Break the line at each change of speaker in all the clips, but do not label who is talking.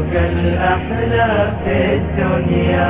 فوق الأحلام في الدنيا.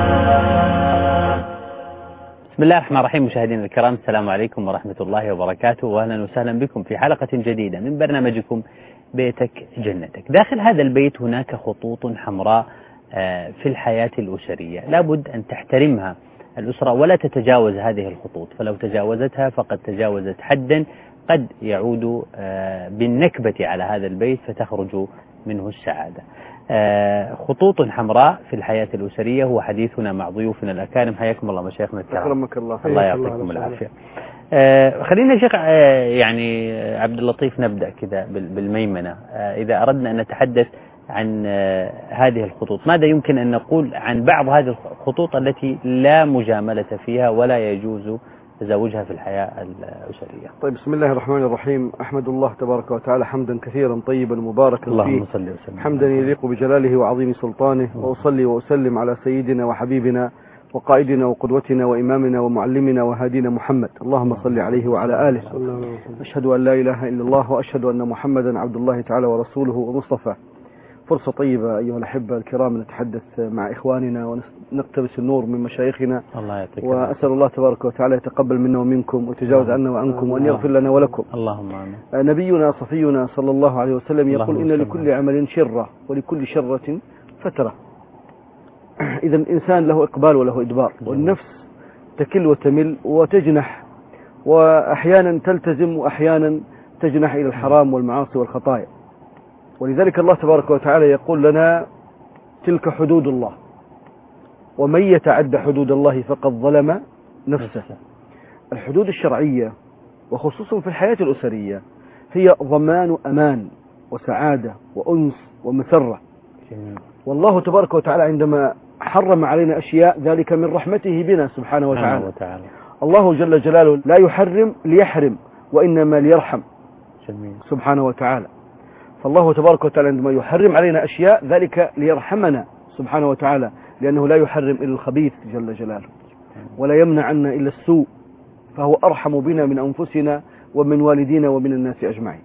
بسم الله الرحمن الرحيم. مشاهدينا الكرام، السلام عليكم ورحمة الله وبركاته، وأهلا وسهلا بكم في حلقة جديدة من برنامجكم بيتك جنتك. داخل هذا البيت هناك خطوط حمراء في الحياة الأسرية، لابد أن تحترمها الأسرة ولا تتجاوز هذه الخطوط، فلو تجاوزتها فقد تجاوزت حدا قد يعود بالنكبة على هذا البيت فتخرج منه السعادة. خطوط حمراء في الحياة الأسرية هو حديثنا مع ضيوفنا الأكارم. حياكم الله مشايخنا الكرام.
أكرمك الله.
الله يعطيكم العافية. خلينا يا شيخ يعني عبد اللطيف نبدأ كذا بالميمنة. إذا أردنا أن نتحدث عن هذه الخطوط، ماذا يمكن أن نقول عن بعض هذه الخطوط التي لا مجاملة فيها ولا يجوز تزاوجها في الحياة الأسرية؟
طيب، بسم الله الرحمن الرحيم. أحمد الله تبارك وتعالى حمدا كثيرا طيبا مباركا فيه،
اللهم صل وسلم،
حمدا يليق بجلاله وعظيم سلطانه، وأصلي وأسلم على سيدنا وحبيبنا وقائدنا وقدوتنا وإمامنا ومعلمنا وهادينا محمد، اللهم صل عليه وعلى آله. أشهد أن لا إله إلا الله وأشهد أن محمدا عبد الله تعالى ورسوله ومصطفى. فرصة طيبة أيها الأحبة الكرام نتحدث مع إخواننا ونقتبس النور من مشايخنا، وأسأل الله تبارك وتعالى يتقبل منا ومنكم وتجاوز عنا وعنكم وأن يغفر لنا ولكم.
اللهم آمين.
نبينا صفينا صلى الله عليه وسلم يقول إن لكل عمل شرة ولكل شرة فترة. إذا الإنسان له إقبال وله إدبار، والنفس تكل وتمل وتجنح، وأحيانا تلتزم وأحيانا تجنح إلى الحرام والمعاصي والخطايا. ولذلك الله تبارك وتعالى يقول لنا تلك حدود الله ومن يتعد حدود الله فقد ظلم نفسه. الحدود الشرعية وخصوصا في الحياة الأسرية هي ضمان أمان وسعادة وأنس ومسرة. والله تبارك وتعالى عندما حرم علينا أشياء ذلك من رحمته بنا سبحانه وتعالى. الله جل جلاله لا يحرم ليحرم وإنما ليرحم سبحانه وتعالى. فالله تبارك وتعالى عندما يحرم علينا أشياء ذلك ليرحمنا سبحانه وتعالى، لأنه لا يحرم إلا الخبيث جل جلاله ولا يمنع عنا إلا السوء، فهو أرحم بنا من أنفسنا ومن والدينا ومن الناس أجمعين.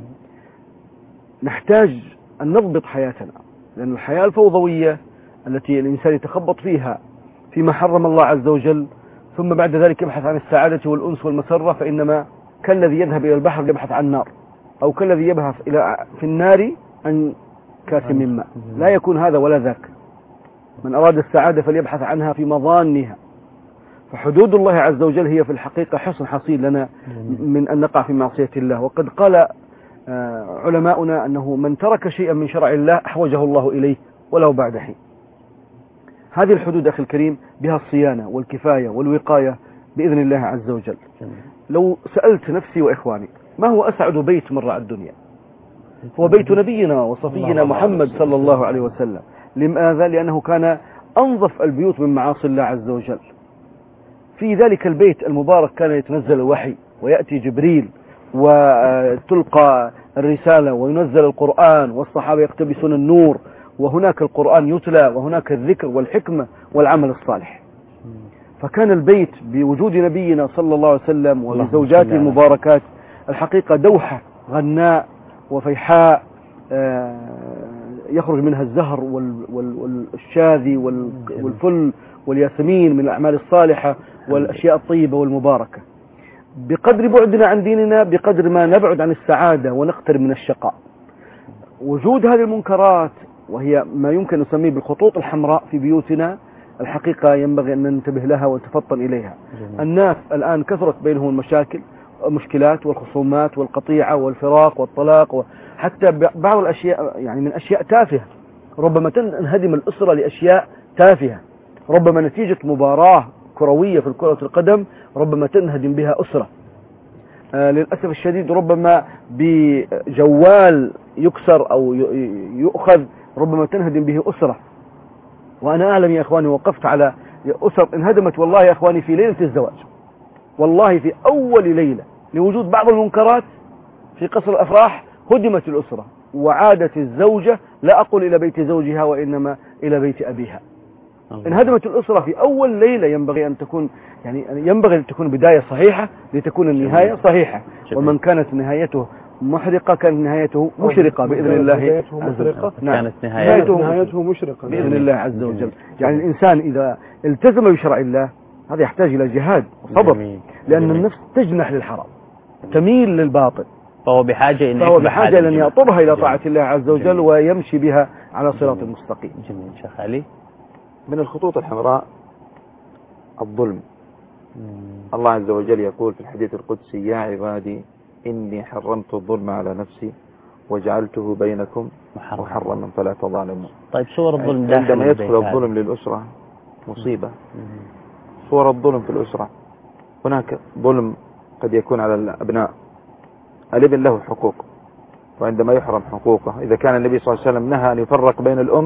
نحتاج أن نضبط حياتنا، لأن الحياة الفوضوية التي الإنسان يتخبط فيها فيما حرم الله عز وجل ثم بعد ذلك يبحث عن السعادة والأنس والمسرة، فإنما كالذي يذهب إلى البحر يبحث عن نار، أو كالذي يبحث في النار عن كاس من ماء. لا يكون هذا ولا ذاك. من أراد السعادة فليبحث عنها في مظانها. فحدود الله عز وجل هي في الحقيقة حصن حصين لنا من أن نقع في معصية الله. وقد قال علماؤنا أنه من ترك شيئا من شرع الله أحوجه الله إليه ولو بعد حين. هذه الحدود أخي الكريم بها الصيانة والكفاية والوقاية بإذن الله عز وجل. لو سألت نفسي وإخواني ما هو أسعد بيت مر على الدنيا؟ هو بيت نبينا وصفينا محمد صلى الله عليه وسلم. لماذا؟ لأنه كان أنظف البيوت من معاصي الله عز وجل. في ذلك البيت المبارك كان يتنزل الوحي ويأتي جبريل وتلقى الرسالة وينزل القرآن والصحابة يقتبسون النور، وهناك القرآن يتلى وهناك الذكر والحكمة والعمل الصالح. فكان البيت بوجود نبينا صلى الله عليه وسلم وبزوجاته المباركات الحقيقة دوحة غناء وفيحاء يخرج منها الزهر والشاذي والفل والياسمين من الأعمال الصالحة والأشياء الطيبة والمباركة. بقدر بعدنا عن ديننا بقدر ما نبعد عن السعادة ونقترب من الشقاء. وجود هذه المنكرات وهي ما يمكن نسميه بالخطوط الحمراء في بيوتنا الحقيقة ينبغي أن ننتبه لها ونتفطن إليها. الناس الآن كثرت بينهم المشكلات والخصومات والقطيعة والفراق والطلاق، وحتى بعض الأشياء يعني من أشياء تافهة. ربما تنهدم الأسرة لأشياء تافهة، ربما نتيجة مباراة كروية في كرة القدم ربما تنهدم بها أسرة. للأسف الشديد ربما بجوال يكسر أو يؤخذ ربما تنهدم به أسرة. وأنا أعلم يا أخواني وقفت على أسر انهدمت والله يا أخواني في ليلة الزواج، والله في أول ليلة لوجود بعض المنكرات في قصر الأفراح هدمت الأسرة وعادت الزوجة لا أقول إلى بيت زوجها وإنما إلى بيت أبيها. انهدمت الأسرة في أول ليلة. ينبغي أن تكون بداية صحيحة لتكون النهاية صحيحة. ومن كانت نهايته محرقة كانت نهايته مشرقة بإذن الله عز وجل.
كانت
نهايته مشرقة بإذن الله عز وجل. يعني الإنسان إذا التزم بشرع الله هذا يحتاج إلى جهاد وصبر، لأن النفس تجنح للحرام تميل للباطل،
فهو بحاجة
إلى أن يأطرها إلى طاعة الله عز وجل ويمشي بها على صراط المستقيم.
جميل. شيخ علي،
من الخطوط الحمراء الظلم. الله عز وجل يقول في الحديث القدسي: يا عبادي إني حرمت الظلم على نفسي وجعلته بينكم محرما فلا تظالموا.
طيب صور الظلم
عندما يدخل الظلم للأسرة مصيبة. صور الظلم في الأسرة: هناك ظلم قد يكون على الأبناء. الابن له حقوق، وعندما يحرم حقوقه، إذا كان النبي صلى الله عليه وسلم نهى أن يفرق بين الأم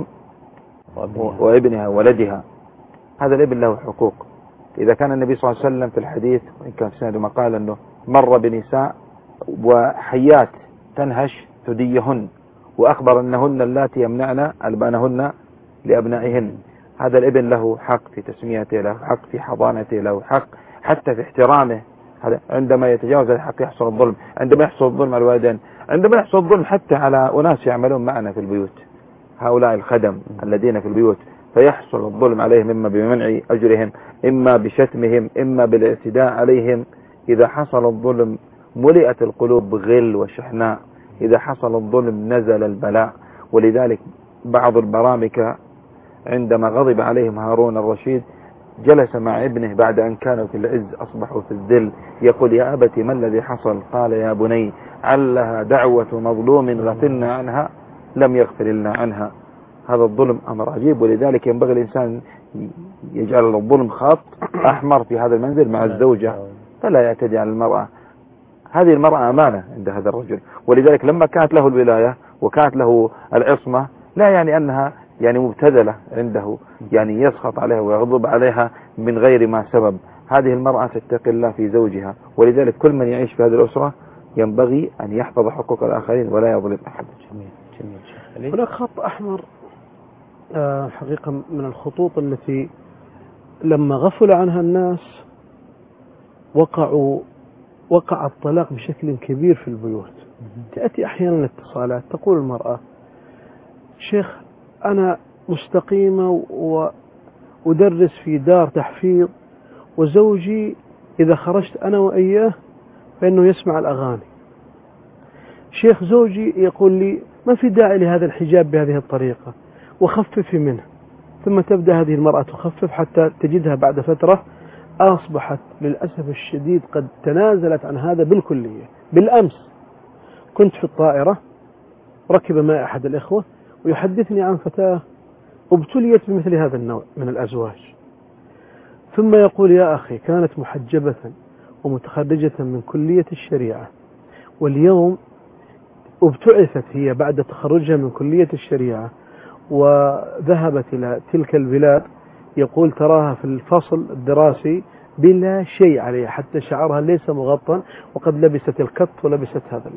وابنها وولدها، هذا الابن له حقوق. إذا كان النبي صلى الله عليه وسلم في الحديث، وإن كان في سنده مقال، أنه مر بنساء وحيات تنهش ثديهن، وأخبر أنهن اللاتي يمنعن ألبانهن لأبنائهن، هذا الابن له حق في تسميته، له حق في حضانته، له حق حتى في احترامه. عندما يتجاوز الحق يحصل الظلم. عندما يحصل الظلم على الوالدين، عندما يحصل الظلم حتى على أناس يعملون معنا في البيوت، هؤلاء الخدم الذين في البيوت، فيحصل الظلم عليهم إما بمنع أجرهم، إما بشتمهم، إما بالاعتداء عليهم. إذا حصل الظلم ملئت القلوب بغل وشحناء، إذا حصل الظلم نزل البلاء. ولذلك بعض البرامكة عندما غضب عليهم هارون الرشيد جلس مع ابنه بعد أن كانوا في العز أصبحوا في الذل، يقول: يا أبت ما الذي حصل؟ قال: يا بني علها دعوة مظلوم غفلنا عنها لم يغفر الله عنها. هذا الظلم أمر عجيب، ولذلك ينبغي الإنسان يجعل الظلم خط أحمر في هذا المنزل مع الزوجة، فلا يعتدي على المرأة. هذه المرأة أمانة عند هذا الرجل، ولذلك لما كانت له الولاية وكانت له العصمة لا يعني أنها مبتذلة عنده، يسخط عليها ويغضب عليها من غير ما سبب. هذه المرأة تتقي الله في زوجها، ولذلك كل من يعيش في هذه الأسرة ينبغي أن يحفظ حقوق الآخرين ولا يظلم أحد.
جميل. هناك خط أحمر حقيقة من الخطوط التي لما غفل عنها الناس وقع الطلاق بشكل كبير في البيوت. تأتي أحيانا اتصالات تقول المرأة: شيخ أنا مستقيمة وأدرس في دار تحفيظ، وزوجي إذا خرجت أنا وإياه فإنه يسمع الأغاني. شيخ زوجي يقول لي: ما في داعي لهذا الحجاب بهذه الطريقة وخففي منه. ثم تبدأ هذه المرأة تخفف حتى تجدها بعد فترة أصبحت للأسف الشديد قد تنازلت عن هذا بالكلية. بالأمس كنت في الطائرة، ركب معي أحد الإخوة ويحدثني عن فتاة ابتليت بمثل هذا النوع من الأزواج، ثم يقول: يا أخي كانت محجبة ومتخرجة من كلية الشريعة، واليوم ابتعثت هي بعد تخرجها من كلية الشريعة وذهبت إلى تلك البلاد، يقول تراها في الفصل الدراسي بلا شيء عليها، حتى شعرها ليس مغطى، وقد لبست الكت ولبست هذا.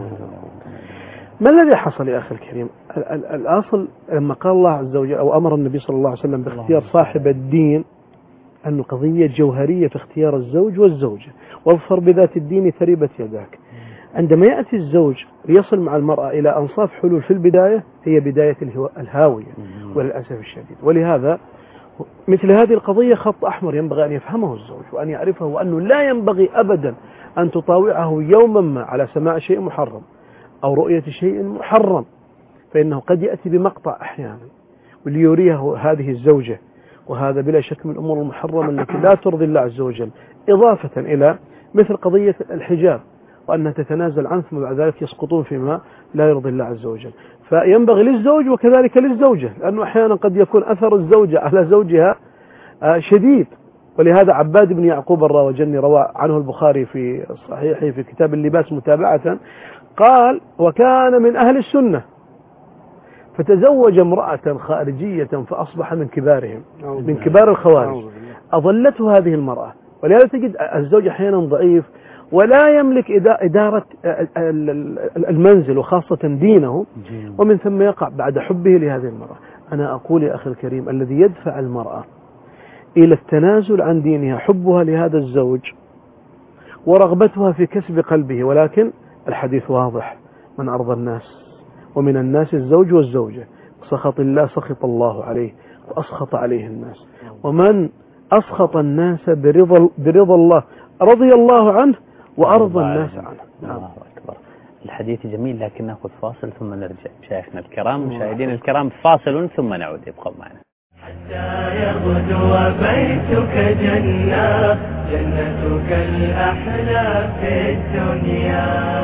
ما الذي حصل يا أخي الكريم؟ الأصل لما قال الله عز وجل أو أمر النبي صلى الله عليه وسلم باختيار صاحب الدين أنه قضية جوهرية في اختيار الزوج والزوجة، واظفر بذات الدين تربت يداك. عندما يأتي الزوج ليصل مع المرأة إلى أنصاف حلول في البداية هي بداية الهاوية وللأسف الشديد. ولهذا مثل هذه القضية خط أحمر ينبغي أن يفهمه الزوج وأن يعرفه، وأنه لا ينبغي أبدا أن تطاوعه يوما ما على سماع شيء محرم أو رؤية شيء محرم، فإنه قد يأتي بمقطع أحيانا وليريه هذه الزوجة، وهذا بلا شك من الأمور المحرمة التي لا ترضي الله عز وجل، إضافة إلى مثل قضية الحجاب وأنها تتنازل عنه ثم بعد ذلك يسقطون فيما لا يرضي الله عز وجل. فينبغي للزوج وكذلك للزوجة، لأنه أحيانا قد يكون أثر الزوجة على زوجها شديد. ولهذا عباد بن يعقوب الراوجني روى عنه البخاري في صحيحه في كتاب اللباس متابعة، قال: وكان من أهل السنة فتزوج امرأة خارجية فأصبح من كبارهم، من كبار الخوارج، أضلته هذه المرأة. ولهذا تجد الزوج أحيانا ضعيف ولا يملك إدارة المنزل وخاصة دينه، ومن ثم يقع بعد حبه لهذه المرأة. أنا أقول يا أخي الكريم الذي يدفع المرأة إلى التنازل عن دينها حبها لهذا الزوج ورغبتها في كسب قلبه، ولكن الحديث واضح: من أرضى الناس، ومن الناس الزوج والزوجة، سخط الله سخط الله عليه وأسخط عليه الناس، ومن أسخط الناس برضا الله رضي الله عنه وأرضى الناس عنه.
الله أكبر. الحديث جميل، لكن نأخذ فاصل ثم نرجع. مشايخنا الكرام، مشاهدين الكرام، فاصل ثم نعود، ابقوا معنا.
حتى يغدو بيتك جنة، جنتك الأحلى في الدنيا.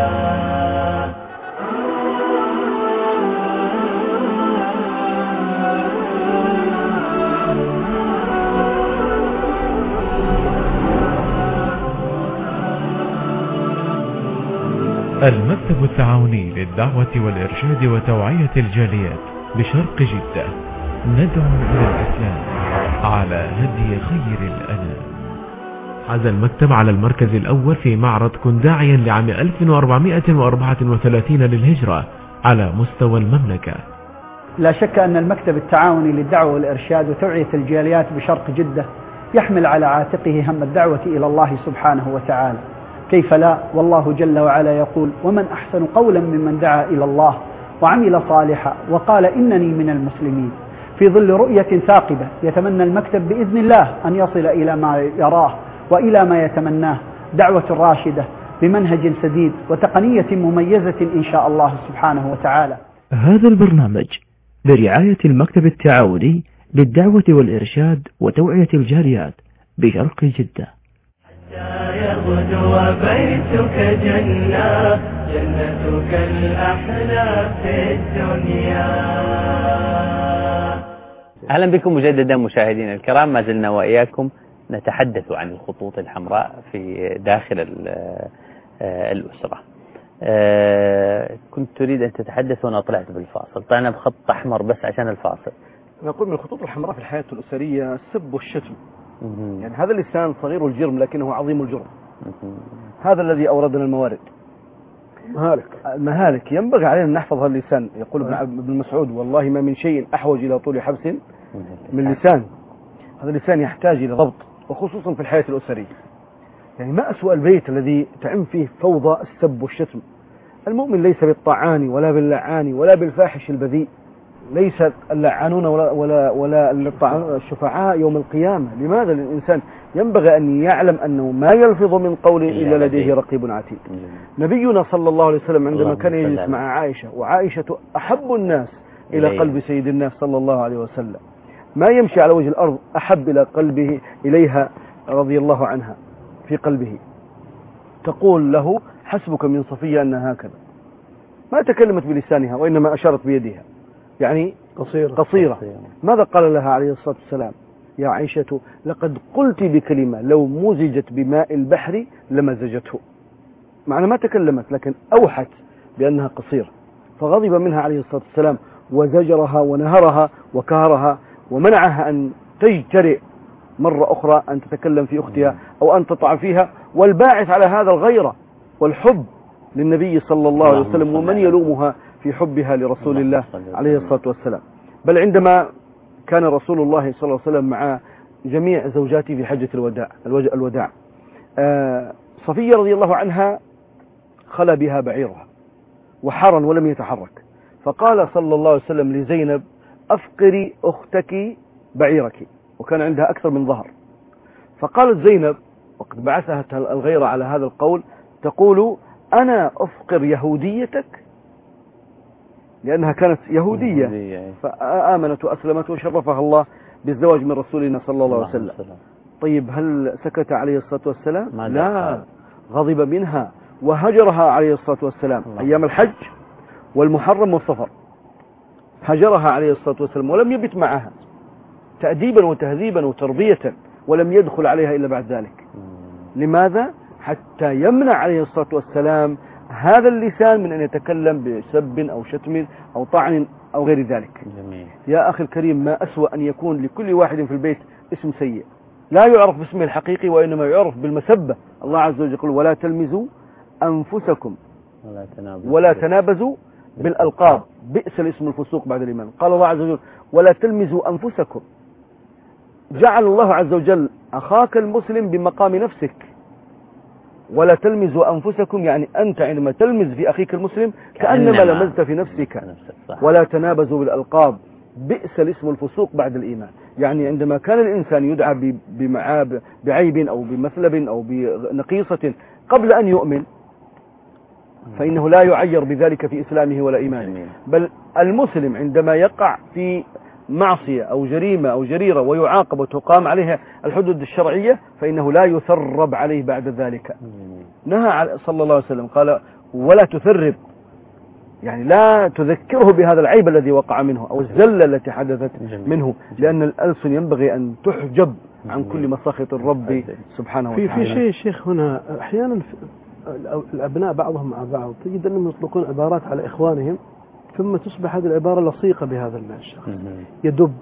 المكتب التعاوني للدعوة والإرشاد وتوعية الجاليات بشرق جدة، ندعو إلى الإسلام على هدي خير الأنام. حاز المكتب على المركز الأول في معرض كن داعيا لعام 1434 للهجرة على مستوى المملكة.
لا شك أن المكتب التعاوني للدعوة والإرشاد وتوعية الجاليات بشرق جدة يحمل على عاتقه هم الدعوة إلى الله سبحانه وتعالى، كيف لا؟ والله جل وعلا يقول: ومن أحسن قولا ممن دعا إلى الله وعمل صالحا وقال إنني من المسلمين. في ظل رؤية ثاقبة يتمنى المكتب بإذن الله أن يصل إلى ما يراه وإلى ما يتمناه، دعوة راشدة بمنهج سديد وتقنية مميزة إن شاء الله سبحانه وتعالى.
هذا البرنامج برعاية المكتب التعاوني للدعوة والإرشاد وتوعية الجاليات بشرق جدة.
حتى يغدو بيتك جنة، جنتك الأحلى في الدنيا.
أهلا بكم مجددا مشاهدينا الكرام، ما زلنا وإياكم نتحدث عن الخطوط الحمراء في داخل الأسرة. كنت تريد أن تتحدث وأنا طلعت بالفاصل، طلعنا بخط أحمر بس عشان الفاصل.
نقول من الخطوط الحمراء في الحياة الأسرية السب والشتم. يعني هذا اللسان صغير الجرم لكنه عظيم الجرم. هذا الذي أوردنا الموارد. المهالك ينبغي علينا أن نحفظ هذا اللسان. يقول ابن مسعود: والله ما من شيء أحوج إلى طول حبس من اللسان. هذا اللسان يحتاج إلى ضبط، وخصوصا في الحياة الأسرية. يعني ما أسوأ البيت الذي تعم فيه فوضى السب والشتم. المؤمن ليس بالطعان ولا باللعان ولا بالفاحش البذيء. ليس اللعانون ولا الشفعاء يوم القيامة. لماذا؟ الإنسان ينبغي أن يعلم أنه ما يلفظ من قول إلا لديه رقيب عتيد. نبينا صلى الله عليه وسلم عندما كان يجلس مع عائشة، وعائشة أحب الناس إلى قلب سيد الناس صلى الله عليه وسلم، ما يمشي على وجه الأرض أحب إلى قلبه إليها رضي الله عنها في قلبه. تقول له: حسبك من صفية أنها هكذا. ما تكلمت بلسانها وإنما أشارت بيدها، يعني قصيرة. ماذا قال لها عليه الصلاة والسلام؟ يا عائشة لقد قلت بكلمة لو مزجت بماء البحر لمزجته. معنى ما تكلمت لكن أوحت بأنها قصيرة، فغضب منها عليه الصلاة والسلام وزجرها ونهرها وكهرها ومنعها أن تجترئ مرة أخرى أن تتكلم في أختها أو أن تطعن فيها. والباعث على هذا الغيرة والحب للنبي صلى الله عليه وسلم، ومن يلومها في حبها لرسول الله عليه الصلاة والسلام. بل عندما كان رسول الله صلى الله عليه وسلم مع جميع زوجاته في حجة الوداع، صفية رضي الله عنها خلى بها بعيرها وحرا ولم يتحرك، فقال صلى الله عليه وسلم لزينب: أفقري أختك بعيرك، وكان عندها أكثر من ظهر. فقالت زينب، وقد بعثها الغيرة على هذا القول، تقول: أنا أفقر يهوديتك، لأنها كانت يهودية فآمنت وأسلمت وشرفها الله بالزواج من رسولنا صلى الله عليه وسلم. طيب هل سكت عليه الصلاة والسلام؟ لا، غضب منها وهجرها عليه الصلاة والسلام أيام الحج والمحرم والصفر. هجرها عليه الصلاة والسلام ولم يبت معها تأديبا وتهذيبا وتربية، ولم يدخل عليها إلا بعد ذلك. لماذا؟ حتى يمنع عليه الصلاة والسلام هذا اللسان من أن يتكلم بسب أو شتم أو طعن أو غير ذلك.
جميل.
يا أخي الكريم، ما أسوأ أن يكون لكل واحد في البيت اسم سيء لا يعرف باسمه الحقيقي وإنما يعرف بالمسبة. الله عز وجل يقول: ولا تلمزوا أنفسكم ولا تنابزوا بالألقاب، بئس الاسم الفسوق بعد الإيمان. قال الله عز وجل: ولا تلمزوا أنفسكم. جعل الله عز وجل أخاك المسلم بمقام نفسك، ولا تلمزوا أنفسكم، يعني أنت عندما تلمز في أخيك المسلم كأنما لمزت في نفسك. ولا تنابزوا بالألقاب، بئس الاسم الفسوق بعد الإيمان. يعني عندما كان الإنسان يدعى بعيب أو بمثلب أو بنقيصة قبل أن يؤمن فإنه لا يعير بذلك في إسلامه ولا إيمانه، بل المسلم عندما يقع في معصية أو جريمة أو جريرة ويعاقب وتقام عليها الحدود الشرعية فإنه لا يثرب عليه بعد ذلك. نهى صلى الله عليه وسلم قال ولا تثرب، يعني لا تذكره بهذا العيب الذي وقع منه أو الزلة التي حدثت منه، لأن الألسن ينبغي أن تحجب عن كل مساخط الرب سبحانه وتعالى.
في شيء شيخ هنا أحيانا الأبناء بعضهم مع بعض تجد أنهم يطلقون عبارات على إخوانهم ثم تصبح هذه العبارة لصيقة بهذا الشخص، يدب،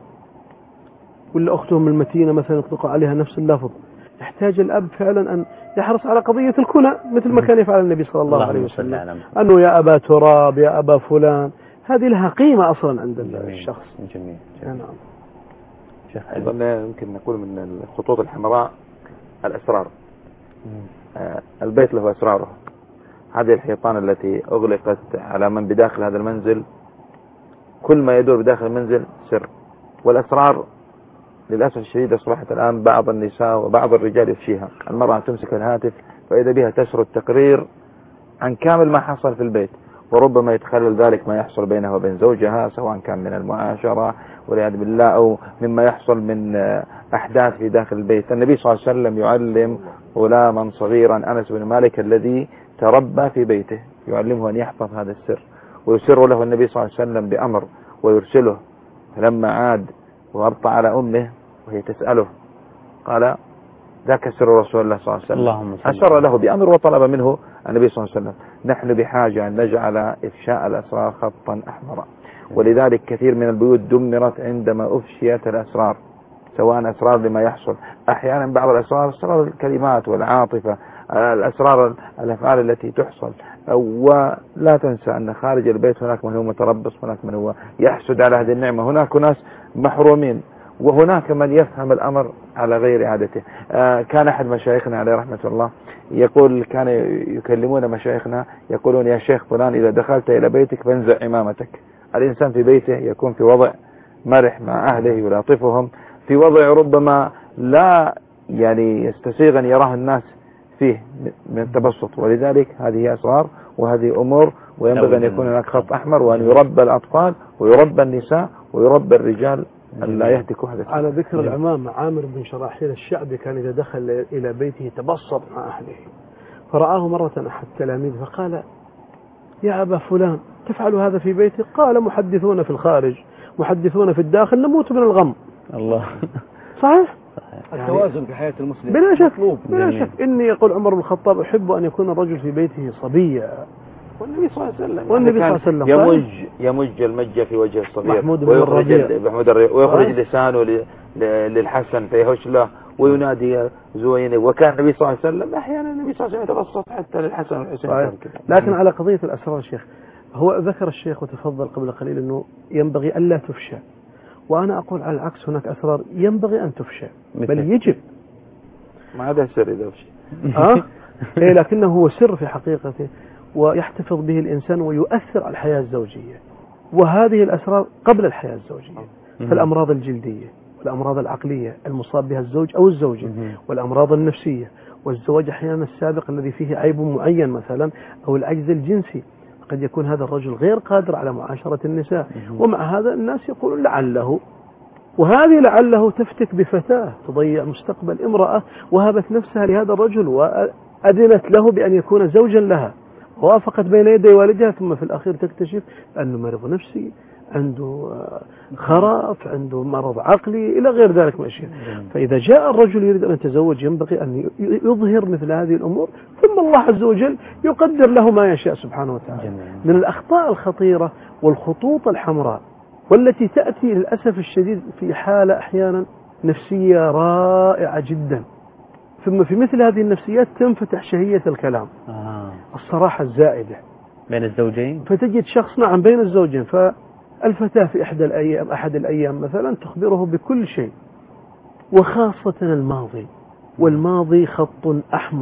ولا أختهم المتينة مثلا يطلقوا عليها نفس اللفظ. يحتاج الأب فعلا أن يحرص على قضية الكنى مثل ما كان يفعل النبي صلى الله عليه وسلم، أنه يا أبا تراب يا أبا فلان، هذه لها قيمة أصلا عند الشخص.
جميل.
نعم.
أيضا يمكن نقول من الخطوط الحمراء الأسرار. البيت له أسراره. هذه الحيطان التي أغلقت على من بداخل هذا المنزل، كل ما يدور بداخل المنزل سر. والأسرار للأسف الشديد أصبحت الآن بعض النساء وبعض الرجال يفشيها. المرأة تمسك الهاتف فإذا بها تسرد تقرير عن كامل ما حصل في البيت، وربما يتخلل ذلك ما يحصل بينها وبين زوجها سواء كان من المعاشرة والعياذ بالله أو مما يحصل من أحداث في داخل البيت. النبي صلى الله عليه وسلم يعلم غلاما صغيرا أنس بن مالك الذي تربى في بيته، يعلمه أن يحفظ هذا السر، ويسر له النبي صلى الله عليه وسلم بأمر ويرسله. فلما عاد وأبطأ على أمه وهي تسأله قال ذاك سر رسول الله صلى الله عليه وسلم، أشر له بأمر وطلب منه النبي صلى الله عليه وسلم. نحن بحاجة أن نجعل إفشاء الأسرار خطا أحمر، ولذلك كثير من البيوت دمرت عندما أفشيت الأسرار، سواء أسرار لما يحصل، أحيانا بعض الأسرار أسرار الكلمات والعاطفة، الأسرار الأفعال التي تحصل. ولا تنسى أن خارج البيت هناك من هو متربص، هناك من هو يحسد على هذه النعمة، هناك ناس محرومين، وهناك من يفهم الأمر على غير عادته. كان أحد مشايخنا عليه رحمة الله يقول، كان يكلمون مشايخنا يقولون يا شيخ فلان إذا دخلت إلى بيتك فانزع عمامتك. الإنسان في بيته يكون في وضع مرح مع أهله يلاطفهم، في وضع ربما لا يعني يستسيغ أن يراه الناس فيه من التبسط، ولذلك هذه أسرار وهذه أمور، وينبغي أن يكون هناك خط أحمر، وأن يربى الأطفال ويربى النساء ويربى الرجال أن لا يهتكوا هذا.
على ذكر العمام، عامر بن شراحيل الشعبي كان إذا دخل إلى بيته تبسط مع أهله، فرآه مرة أحد تلاميذه فقال يا أبا فلان تفعل هذا في بيتك؟ قال محدثون في الخارج محدثون في الداخل نموت من الغم.
الله.
صحيح.
التوازن في حياة المسلم
بلا شك، بلا شك. إني يقول عمر بن الخطاب أحب أن يكون الرجل في بيته صبيا،
والنبي صلى الله عليه وسلم
والنبي صلى الله عليه وسلم
يمج المجة في وجه الصغير،
محمود بن الربيع
ويخرج لسانه للحسن فيهش له وينادي زوينه. وكان النبي صلى الله عليه وسلم أحيانا النبي صلى الله عليه وسلم يتبسط حتى للحسن والحسين.
لكن على قضية الأسرار شيخ، هو ذكر الشيخ وتفضل قبل قليل أنه ينبغي ألا تفشى، وأنا أقول على العكس، هناك أسرار ينبغي أن تفشى بل يجب.
ما هذا سر إذا أفشى
إيه، لكنه هو سر في حقيقته ويحتفظ به الإنسان ويؤثر على الحياة الزوجية. وهذه الأسرار قبل الحياة الزوجية، فالأمراض الجلدية والأمراض العقلية المصاب بها الزوج أو الزوجة، والأمراض النفسية، والزواج أحيانا السابق الذي فيه عيب معين مثلا، أو العجز الجنسي، قد يكون هذا الرجل غير قادر على معاشرة النساء، ومع هذا الناس يقولون لعله، وهذه لعله تفتك بفتاة تضيع مستقبل امرأة وهبت نفسها لهذا الرجل وأذنت له بأن يكون زوجا لها، ووافقت بين يدي والدها، ثم في الأخير تكتشف أنه مريض نفسي، عنده خرف، عنده مرض عقلي إلى غير ذلك من الأشياء. فإذا جاء الرجل يريد أن يتزوج ينبغي أن يظهر مثل هذه الأمور، ثم الله عز وجل يقدر له ما يشاء سبحانه وتعالى. من الأخطاء الخطيرة والخطوط الحمراء والتي تأتي للأسف الشديد في حالة أحيانا نفسية رائعة جدا، ثم في مثل هذه النفسيات تنفتح شهية الكلام، الصراحة الزائدة
بين الزوجين،
فتجد شخص نعم بين الزوجين، فالفتاة في أحد الأيام مثلا تخبره بكل شيء، وخاصة الماضي، والماضي خط أحمر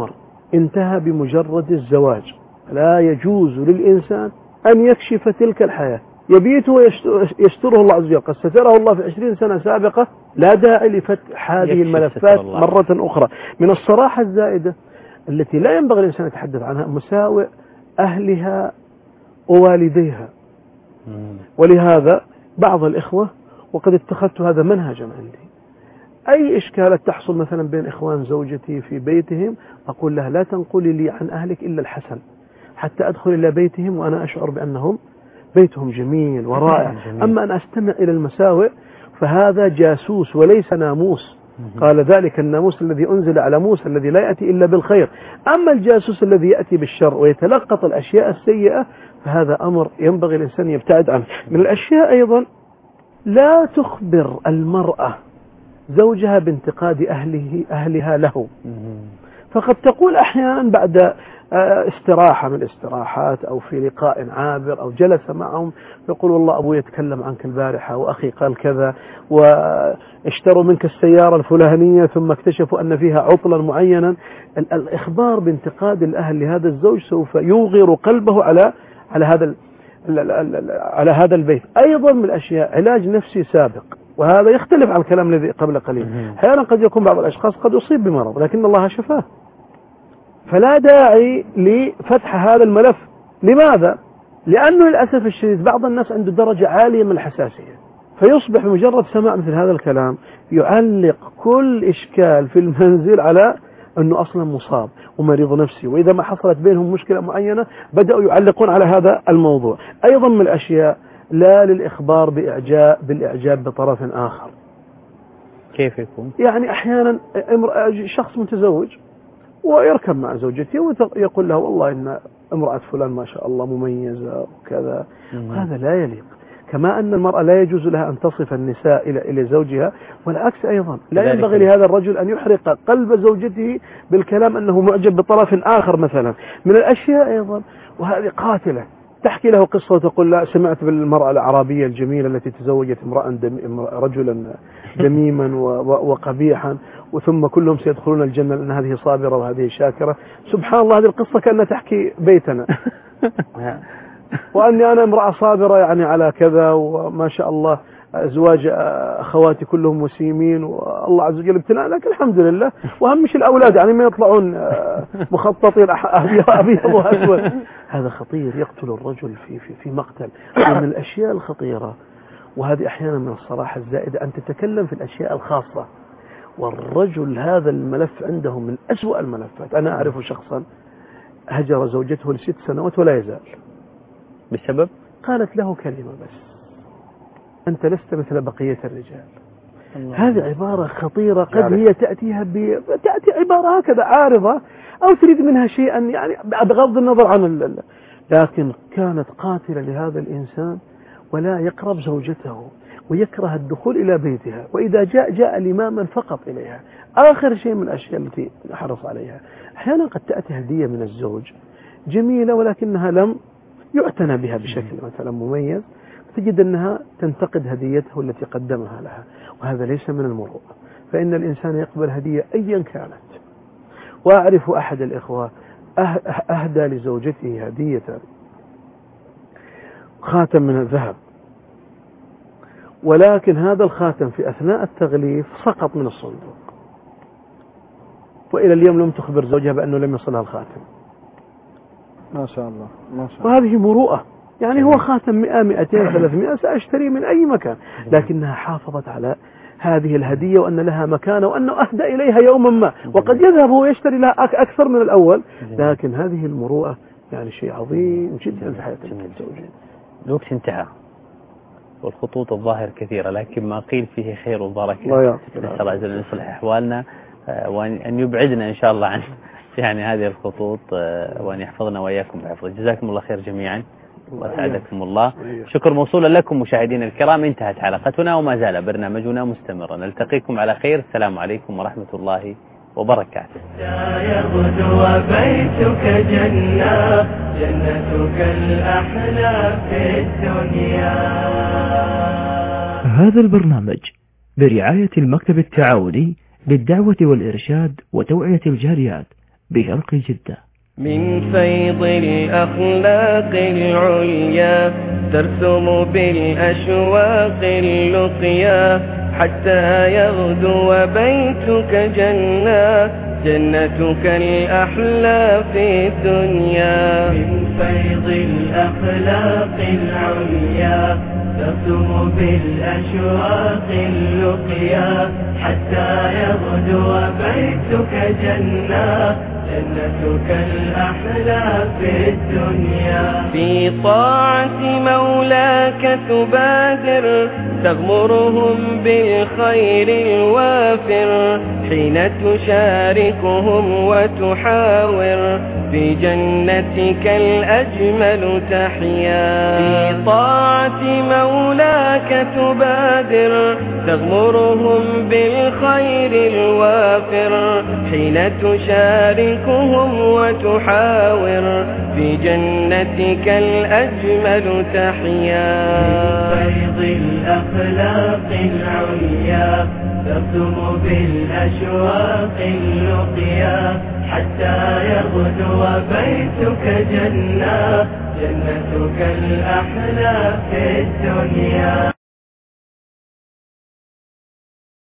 انتهى بمجرد الزواج. لا يجوز للإنسان أن يكشف تلك الحياة، يبيت ويستره الله عز وجل، قد ستره الله في 20 سنة سابقة، لا داعي لفتح هذه الملفات مرة أخرى. من الصراحة الزائدة التي لا ينبغي الإنسان يتحدث عنها مساوئ أهلها ووالديها. ولهذا بعض الإخوة، وقد اتخذت هذا منهجا عندي، أي إشكالات تحصل مثلا بين إخوان زوجتي في بيتهم أقول لها لا تنقلي لي عن أهلك إلا الحسن، حتى أدخل إلى بيتهم وأنا أشعر بأنهم بيتهم جميل ورائع. أما أن أستمع إلى المساوئ فهذا جاسوس وليس ناموس. قال ذلك الناموس الذي أنزل على موسى الذي لا يأتي إلا بالخير. أما الجاسوس الذي يأتي بالشر ويتلقط الأشياء السيئة فهذا أمر ينبغي الإنسان يبتعد عنه. من الأشياء أيضا لا تخبر المرأة زوجها بانتقاد أهلها له، فقد تقول أحيانا بعد استراحة من الاستراحات أو في لقاء عابر أو جلس معهم يقول والله أبوي يتكلم عنك البارحة وأخي قال كذا واشتروا منك السيارة الفلانية ثم اكتشفوا أن فيها عطلا معينا. الإخبار بانتقاد الأهل لهذا الزوج سوف يوغر قلبه على هذا البيت. أيضا من الأشياء علاج نفسي سابق، وهذا يختلف عن الكلام الذي قبل قليل. أحيانا قد يكون بعض الأشخاص قد يصيب بمرض لكن الله شفاه، فلا داعي لفتح هذا الملف. لماذا؟ لأنه للأسف الشديد بعض الناس عنده درجة عالية من الحساسية، فيصبح مجرد سماع مثل هذا الكلام يعلق كل إشكال في المنزل على أنه أصلا مصاب ومريض نفسي، وإذا ما حصلت بينهم مشكلة معينة بدأوا يعلقون على هذا الموضوع. أيضا من الأشياء لا للإخبار بالإعجاب بطرف آخر.
كيف يكون؟
يعني أحيانا شخص متزوج ويركب مع زوجته ويقول له والله إن امرأة فلان ما شاء الله مميزة وكذا، وهذا لا يليق. كما أن المرأة لا يجوز لها أن تصف النساء إلى زوجها، والعكس أيضا لا ينبغي لهذا الرجل أن يحرق قلب زوجته بالكلام أنه معجب بطرف آخر مثلا. من الأشياء أيضا وهذه قاتلة، تحكي له قصة وتقول لا سمعت بالمرأة الأعرابية الجميلة التي تزوجت رجلا دميما وقبيحا وثم كلهم سيدخلون الجنة لأن هذه صابرة وهذه شاكرة. سبحان الله، هذه القصة كأنها تحكي بيتنا وأني أنا امرأة صابرة يعني على كذا وما شاء الله أزواج أخواتي كلهم وسيمين والله عز وجل ابتلاء، لكن الحمد لله. وأهم شيء الأولاد يعني ما يطلعون مخططين أبيض وأسود. هذا خطير، يقتل الرجل في مقتل. ومن الأشياء الخطيرة، وهذه أحيانا من الصراحة الزائدة، أن تتكلم في الأشياء الخاصة، والرجل هذا الملف عنده من أسوأ الملفات. أنا أعرف شخصا هجر زوجته ل6 سنوات ولا يزال.
بسبب؟
قالت له كلمة بس: أنت لست مثل بقية الرجال. هذه عبارة خطيرة، قد هي تأتي عبارة هكذا عارضة أو تريد منها شيئا يعني بغض النظر عن لكن كانت قاتلة لهذا الإنسان، ولا يقرب زوجته ويكره الدخول إلى بيتها، وإذا جاء لماما فقط إليها. آخر شيء من الأشياء التي نحرص عليها، أحيانا قد تأتي هدية من الزوج جميلة ولكنها لم يعتنى بها بشكل مثلا مميز، تجد أنها تنتقد هديته التي قدمها لها، وهذا ليس من المروءة. فإن الإنسان يقبل هدية أيا كانت. وأعرف أحد الإخوة أهدى لزوجته هدية خاتم من الذهب، ولكن هذا الخاتم في أثناء التغليف سقط من الصندوق، وإلى اليوم لم تخبر زوجها بأنه لم يصلها الخاتم.
ما شاء الله ما شاء الله.
وهذه مروءة. يعني هو خاتم 100 200 300 سأشتري من أي مكان، لكنها حافظت على هذه الهدية وأن لها مكانة وأنه أهدى إليها يوما ما، وقد يذهب ويشتري لها أكثر من الأول، لكن هذه المروءة يعني شيء عظيم جدا في حياة الزوجين.
الوقت انتهى والخطوط الظاهر كثيرة، لكن ما قيل فيه خير وبركة. نسأل الله عز وجل أن يصلح أحوالنا وأن يبعدنا إن شاء الله عن يعني هذه الخطوط، وأن يحفظنا وإياكم بحفظه. جزاكم الله خير جميعا وسعدكم الله. شكر موصولا لكم مشاهدينا الكرام. انتهت حلقتنا وما زال برنامجنا مستمرا. نلتقيكم على خير. السلام عليكم ورحمة الله وبركاته.
يغدو بيتك جنة، جنتك الأحلى في الدنيا.
هذا البرنامج برعاية المكتب التعاوني للدعوة والإرشاد وتوعية الجاليات بشرق جدة.
من فيض الأخلاق العليا ترسم بالأشواق اللقيا حتى يغدو بيتك جنتك الأحلى في الدنيا. من فيض الأخلاق العليا ترسم بالأشواق اللقيا حتى يغدو بيتك جنتك الأحلى في الدنيا. في طاعة مولاك تبادر تغمرهم بالخير الوافر حين تشاركهم وتحاور في جنتك الأجمل تحيا. في طاعة مولاك تبادر تغمرهم بالخير الوافر حين تشاركهم وتحاور في جنتك الأجمل تحيا. من فيض الأخلاق العليا ترسم بالأشواق اللقيا حتى يغدو بيتك جنتك الأحلى في الدنيا.